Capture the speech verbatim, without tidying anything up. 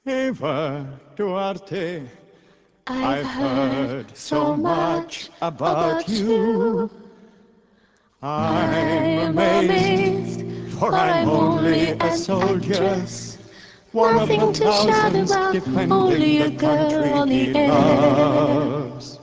Eva Duarte, I've I've heard heard so so much much about about you. you. I'm I'm amazed, amazed, for for I'm I'm only only a an soldier, actress. one of the Nothing to shout thousands about, defending only the a girl country on the he air. loves.